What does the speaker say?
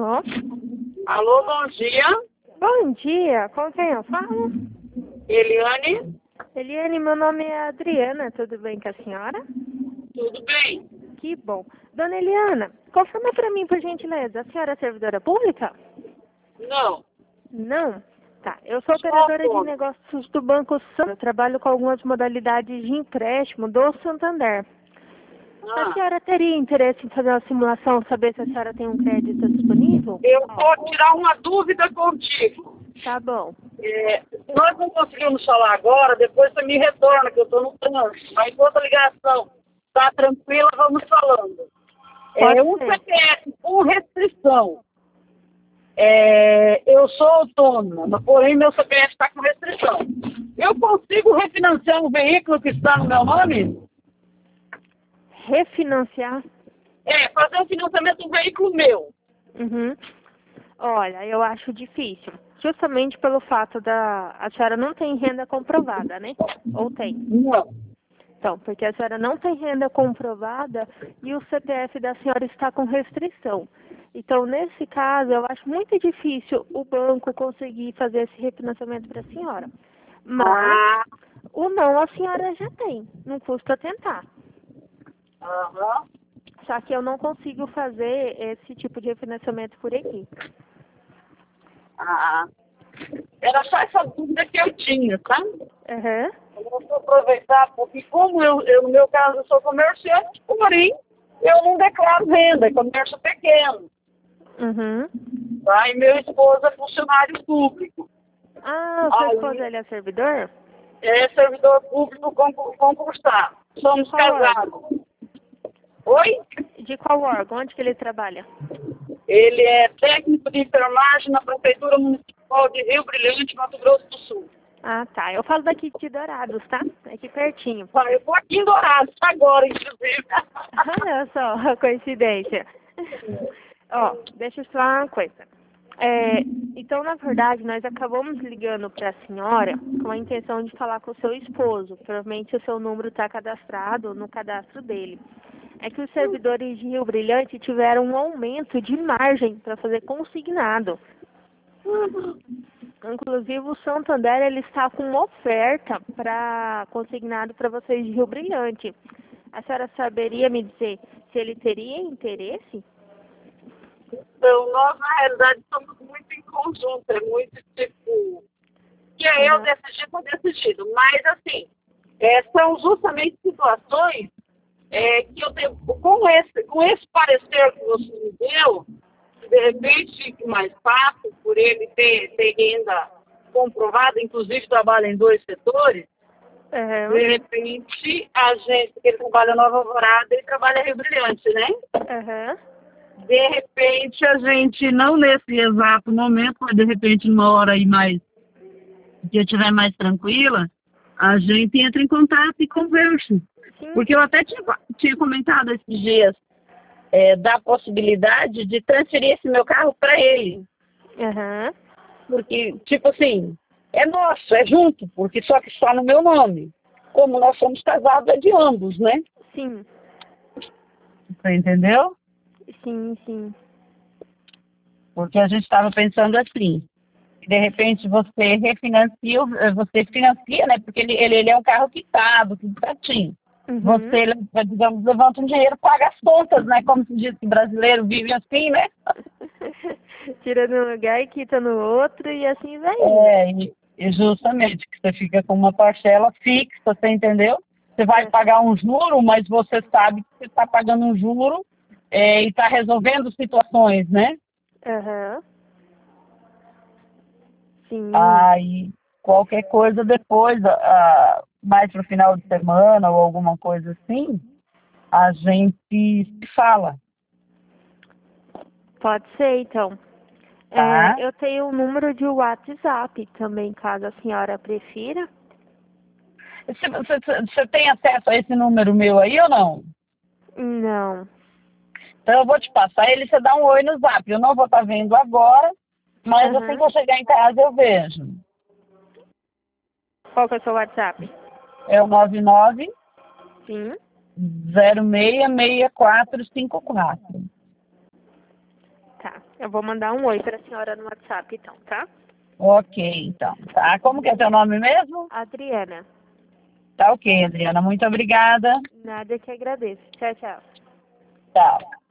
Alô? Alô, bom dia. Bom dia, com quem eu falo? Eliane, Eliane, meu nome é Adriana, tudo bem com a senhora? tudo bem? Que bom. Dona Eliana, confirma para mim, por gentileza, a senhora é servidora pública? Não. Não? Tá, eu sou Só operadora de autônomo. negócios do Banco Santander, eu trabalho com algumas modalidades de empréstimo do Santander. A Ah, senhora teria interesse em fazer uma simulação, saber se a senhora tem um crédito disponível? eu vou tirar uma dúvida contigo. Tá bom. Se nós não conseguimos falar agora, depois você me retorna, que eu estou no trânsito. Mas enquanto a ligação está tranquila, vamos falando. Pode Um ser. CPF com restrição. Eu sou autônoma, mas porém meu CPF está com restrição. Eu consigo refinanciar um veículo que está no meu nome? Refinanciar? Fazer o financiamento do veículo meu. Uhum. Olha, eu acho difícil. Justamente pelo fato a senhora não tem renda comprovada, né? Ou tem? Não. Então, porque a senhora não tem renda comprovada e o CPF da senhora está com restrição. Então, nesse caso, eu acho muito difícil o banco conseguir fazer esse refinanciamento para a senhora. Mas, Ah, o não a senhora já tem. Não custa tentar. aham. Só que eu não consigo fazer esse tipo de refinanciamento por aqui. Ah, era só essa dúvida que eu tinha, tá? Aham. Eu vou aproveitar, porque como eu, no meu caso, eu sou comerciante, porém, eu não declaro renda, é comércio pequeno, Uhum. tá? E meu esposo é funcionário público. Ah, o seu esposo, Aí, ele é servidor? é servidor público concursado. De Somos qual órgão? casados. Oi? De qual órgão? Onde que ele trabalha? Ele é técnico de enfermagem na Prefeitura Municipal de Rio Brilhante, Mato Grosso do Sul. Ah, tá. Eu falo daqui de Dourados, tá? Aqui pertinho. Eu estou aqui em Dourados agora, inclusive. Olha só a coincidência. Ó, deixa eu falar uma coisa. Então, na verdade, nós acabamos ligando para a senhora com a intenção de falar com o seu esposo. Provavelmente o seu número está cadastrado no cadastro dele. É que os servidores de Rio Brilhante tiveram um aumento de margem para fazer consignado. Inclusive, o Santander ele está com uma oferta para consignado para vocês de Rio Brilhante. A senhora saberia me dizer se ele teria interesse? Então, nós, na realidade, somos muito em conjunto, é muito tipo, que é eu Uhum. decidido ou decidido. Mas, assim, são justamente situações que eu tenho, com esse parecer que você me deu, de repente fique mais fácil por ele ter renda comprovada, inclusive trabalha em dois setores. Uhum. De repente, a gente, porque ele trabalha em Nova Alvorada e trabalha em Rio Brilhante, né? Uhum. De repente, a gente, não nesse exato momento, mas de repente, numa hora aí mais, que eu estiver mais tranquila, a gente entra em contato e conversa. Sim, Porque eu até tinha comentado esses dias da possibilidade de transferir esse meu carro para ele. uhum. Porque, tipo assim, é nosso, é junto, porque só que está no meu nome. Como nós somos casados, é de ambos, né? Sim, Você entendeu? sim, sim. Porque a gente estava pensando assim, de repente você refinancia, você financia, né? Porque ele é um carro quitado, tudo certinho. Uhum. Você, digamos, levanta um dinheiro, paga as contas, né? Como se diz que brasileiro vive assim, né? Tira de um lugar e quita no outro e assim vai indo. E justamente, que você fica com uma parcela fixa, você entendeu? Você vai É. pagar um juro, mas você sabe que você está pagando um juro e está resolvendo situações, né? Aham. Sim. Aí, qualquer coisa depois, mais pro final de semana ou alguma coisa assim, a gente se fala, Pode ser, então. tá? Eu tenho um número de WhatsApp também, caso a senhora prefira. Você tem acesso a esse número meu aí ou não? Não. Então eu vou te passar ele, você dá um oi no zap. Eu não vou estar vendo agora, mas assim Aham. que eu chegar em casa eu vejo. Qual que é o seu WhatsApp? É o 99 Sim. 066454. Tá. Eu vou mandar um oi para a senhora no WhatsApp, então, tá? Ok, então. Tá, como que é teu nome mesmo? Adriana. Tá ok, Adriana. Muito obrigada. Nada que agradeço. Tchau, tchau. Tchau.